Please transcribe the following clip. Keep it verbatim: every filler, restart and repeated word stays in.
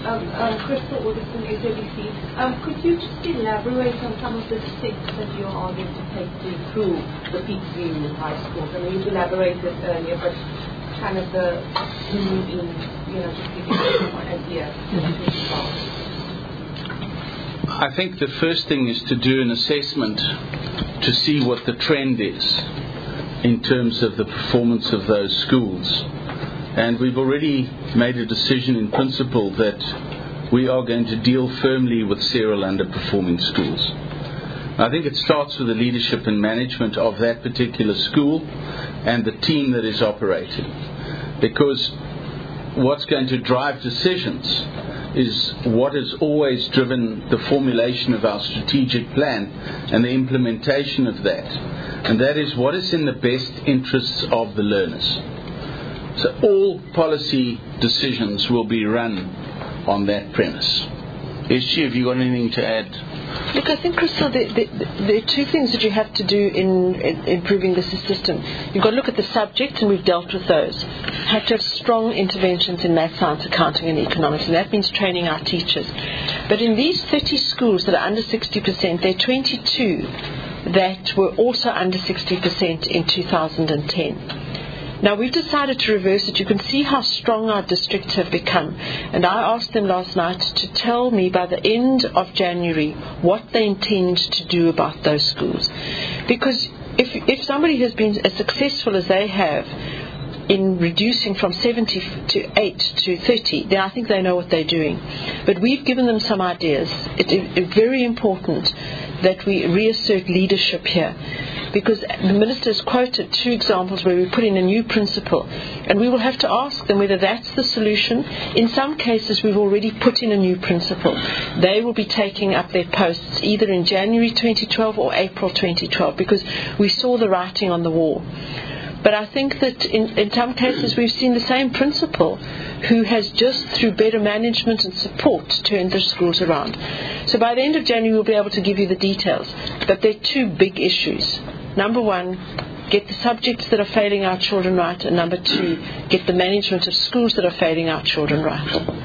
Um, um, Crystal Alderson, S A B C. Um, could you just elaborate on some of the steps that you are going to take to improve the Peaks View high schools? I mean, you elaborated earlier, but kind of the move in, you know, just give you more idea. I think the first thing is to do an assessment to see what the trend is in terms of the performance of those schools. And we've already made a decision in principle that we are going to deal firmly with serial underperforming schools. I think it starts with the leadership and management of that particular school and the team that is operating. Because what's going to drive decisions is what has always driven the formulation of our strategic plan and the implementation of that. And that is what is in the best interests of the learners. So all policy decisions will be run on that premise. S G, have you got anything to add? Look, I think, Crystal, there, there, there are two things that you have to do in, in improving the system. You've got to look at the subject, and we've dealt with those. You have to have strong interventions in math, science, accounting, and economics, and that means training our teachers. But in these thirty schools that are under sixty percent, there are twenty-two that were also under sixty percent in two thousand ten. Now, we've decided to reverse it. You can see how strong our districts have become. And I asked them last night to tell me by the end of January what they intend to do about those schools. Because if if somebody has been as successful as they have in reducing from seventy to eight to thirty, then I think they know what they're doing. But we've given them some ideas. It is very important that we reassert leadership here. Because the minister has quoted two examples where we put in a new principle, and we will have to ask them whether that's the solution. In some cases, we've already put in a new principle. They will be taking up their posts either in January twenty twelve or April twenty twelve, because we saw the writing on the wall. But I think that in, in some cases we've seen the same principal who has just through better management and support turned their schools around. So by the end of January we'll be able to give you the details. But there are two big issues. Number one, get the subjects that are failing our children right, and number two, get the management of schools that are failing our children right.